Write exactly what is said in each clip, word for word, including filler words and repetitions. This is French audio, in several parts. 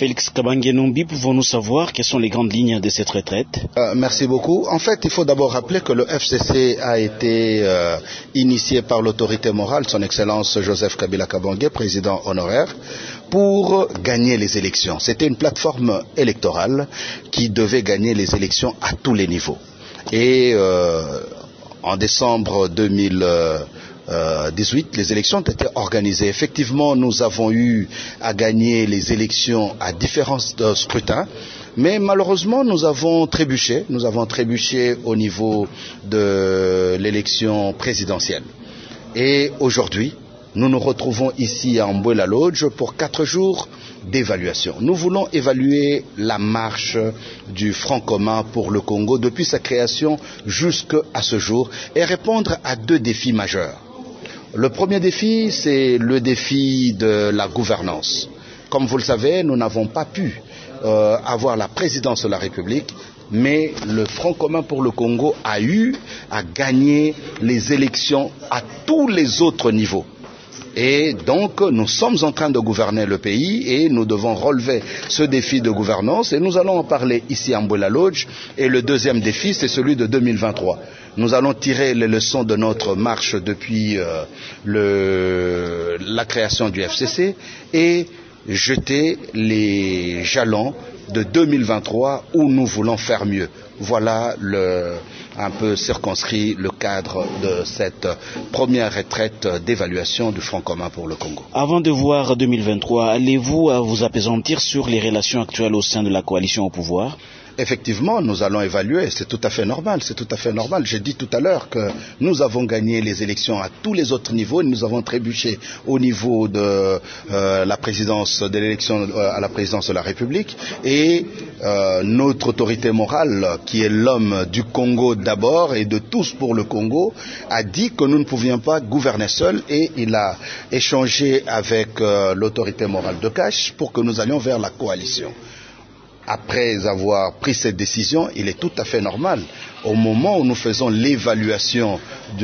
Félix Kabange-Numbi, pouvons-nous savoir quelles sont les grandes lignes de cette retraite? euh, Merci beaucoup. En fait, il faut d'abord rappeler que le F C C a été euh, initié par l'autorité morale, son Excellence Joseph Kabila Kabange, président honoraire, pour gagner les élections. C'était une plateforme électorale qui devait gagner les élections à tous les niveaux. Et euh, en décembre deux mille dix-huit, les élections ont été organisées. Effectivement, nous avons eu à gagner les élections à différents scrutins, mais malheureusement, nous avons trébuché. Nous avons trébuché au niveau de l'élection présidentielle. Et aujourd'hui, nous nous retrouvons ici à Mboula Lodge pour quatre jours d'évaluation. Nous voulons évaluer la marche du Front commun pour le Congo depuis sa création jusqu'à ce jour et répondre à deux défis majeurs. Le premier défi, c'est le défi de la gouvernance. Comme vous le savez, nous n'avons pas pu euh, avoir la présidence de la République, mais le Front commun pour le Congo a eu à gagner les élections à tous les autres niveaux. Et donc, nous sommes en train de gouverner le pays et nous devons relever ce défi de gouvernance et nous allons en parler ici à Mboula Lodge. Et le deuxième défi, c'est celui de deux mille vingt-trois. Nous allons tirer les leçons de notre marche depuis euh, le, la création du F C C et jeter les jalons de deux mille vingt-trois où nous voulons faire mieux. Voilà le, un peu circonscrit le cadre de cette première retraite d'évaluation du Front commun pour le Congo. Avant de voir deux mille vingt-trois, allez-vous vous appesantir sur les relations actuelles au sein de la coalition au pouvoir? Effectivement, nous allons évaluer, c'est tout à fait normal, c'est tout à fait normal. J'ai dit tout à l'heure que nous avons gagné les élections à tous les autres niveaux, et nous avons trébuché au niveau de euh, la présidence, de l'élection à la présidence de la République, et euh, notre autorité morale, qui est l'homme du Congo d'abord et de tous pour le Congo, a dit que nous ne pouvions pas gouverner seuls, et il a échangé avec euh, l'autorité morale de Cache pour que nous allions vers la coalition. Après avoir pris cette décision, il est tout à fait normal, au moment où nous faisons l'évaluation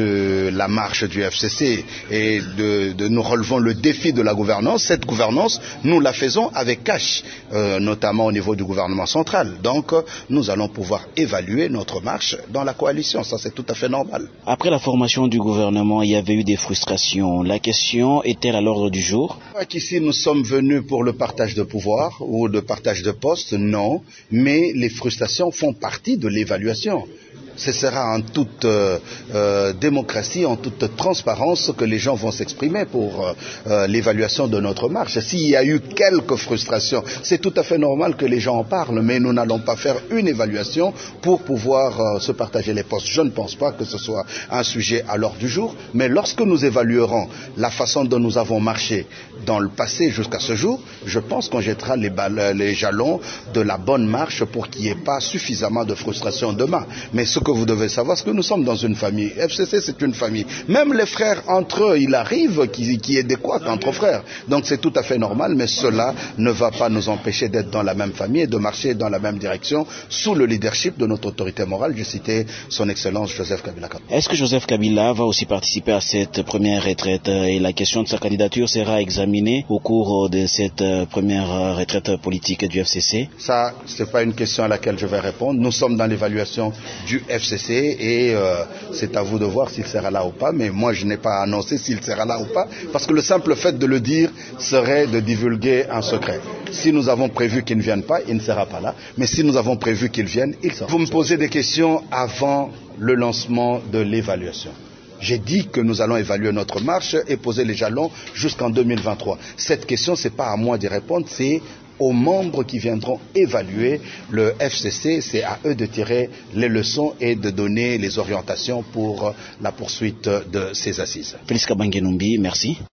de la marche du F C C et de, de nous relevons le défi de la gouvernance, cette gouvernance, nous la faisons avec Cache, euh, notamment au niveau du gouvernement central. Donc, nous allons pouvoir évaluer notre marche dans la coalition. Ça, c'est tout à fait normal. Après la formation du gouvernement, il y avait eu des frustrations. La question est-elle à l'ordre du jour? Ici, nous sommes venus pour le partage de pouvoir ou le partage de postes, non, mais les frustrations font partie de l'évaluation. Ce sera en toute euh, euh, démocratie, en toute transparence que les gens vont s'exprimer pour euh, l'évaluation de notre marche. S'il y a eu quelques frustrations, c'est tout à fait normal que les gens en parlent, mais nous n'allons pas faire une évaluation pour pouvoir euh, se partager les postes. Je ne pense pas que ce soit un sujet à l'ordre du jour, mais lorsque nous évaluerons la façon dont nous avons marché dans le passé jusqu'à ce jour, je pense qu'on jettera les, balles, les jalons de la bonne marche pour qu'il n'y ait pas suffisamment de frustration demain. Mais ce que vous devez savoir, c'est que nous sommes dans une famille. F C C, c'est une famille. Même les frères entre eux, il arrive qu'il y ait des couacs entre frères. Donc c'est tout à fait normal, mais cela ne va pas nous empêcher d'être dans la même famille et de marcher dans la même direction sous le leadership de notre autorité morale. Je citais son Excellence Joseph Kabila. Est-ce que Joseph Kabila va aussi participer à cette première retraite et la question de sa candidature sera examinée au cours de cette première retraite politique du F C C? Ça, ce n'est pas une question à laquelle je vais répondre. Nous sommes dans l'évaluation du F C C et euh, c'est à vous de voir s'il sera là ou pas, mais moi je n'ai pas annoncé s'il sera là ou pas, parce que le simple fait de le dire serait de divulguer un secret. Si nous avons prévu qu'il ne vienne pas, il ne sera pas là, mais si nous avons prévu qu'il vienne, il sera. Vous me posez des questions avant le lancement de l'évaluation. J'ai dit que nous allons évaluer notre marche et poser les jalons jusqu'en deux mille vingt-trois. Cette question, ce n'est pas à moi d'y répondre, c'est aux membres qui viendront évaluer le F C C. C'est à eux de tirer les leçons et de donner les orientations pour la poursuite de ces assises. Félix Kabange-Numbi, merci.